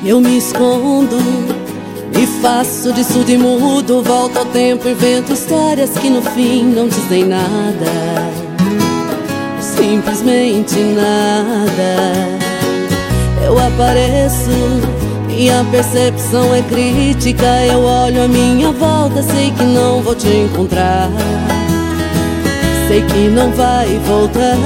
Eu me escondo e faço de surdo e mudo. Volto ao tempo, invento histórias que no fim não dizem nada, simplesmente nada. Eu apareço, minha percepção é crítica. Eu olho a minha volta, sei que não vou te encontrar, sei que não vai voltar.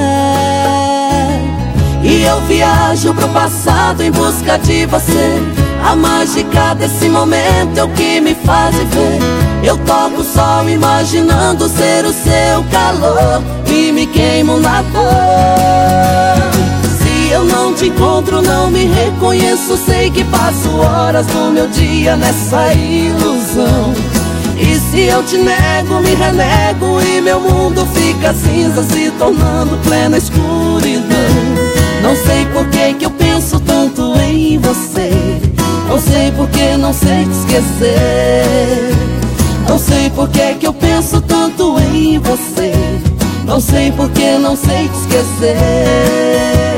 E eu viajo pro passado em busca de você. A mágica desse momento é o que me faz viver. Eu toco o sol imaginando ser o seu calor e me queimo na dor. Se eu não te encontro, não me reconheço. Sei que passo horas do meu dia nessa ilusão. E se eu te nego, me renego e meu mundo fica cinza, se tornando plena escuridão. Não sei por que eu penso tanto em você. Não sei por que não sei te esquecer. Não sei por que eu penso tanto em você. Não sei por que não sei te esquecer.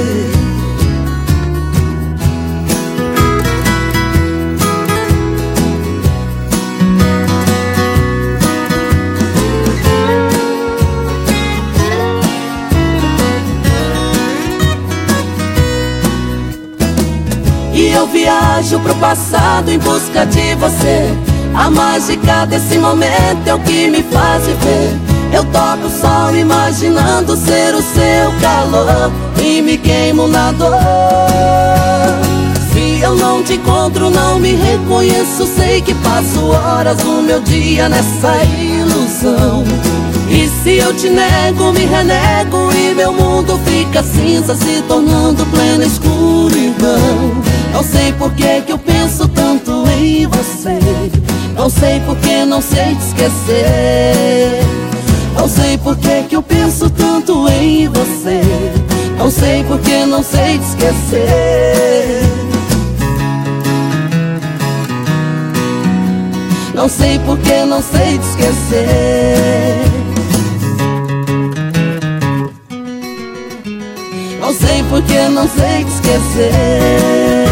E eu viajo pro passado em busca de você. A mágica desse momento é o que me faz viver. Eu toco o sol imaginando ser o seu calor e me queimo na dor. Se eu não te encontro, não me reconheço. Sei que passo horas do meu dia nessa ilusão. E se eu te nego, me renego e meu mundo fica cinza, se tornando plena escuridão. Não sei por que eu penso tanto em você. Não sei por que não sei te esquecer. Não sei por que eu penso tanto em você. Não sei por que não sei te esquecer. Não sei por que não sei te esquecer. Não sei por que não sei te esquecer.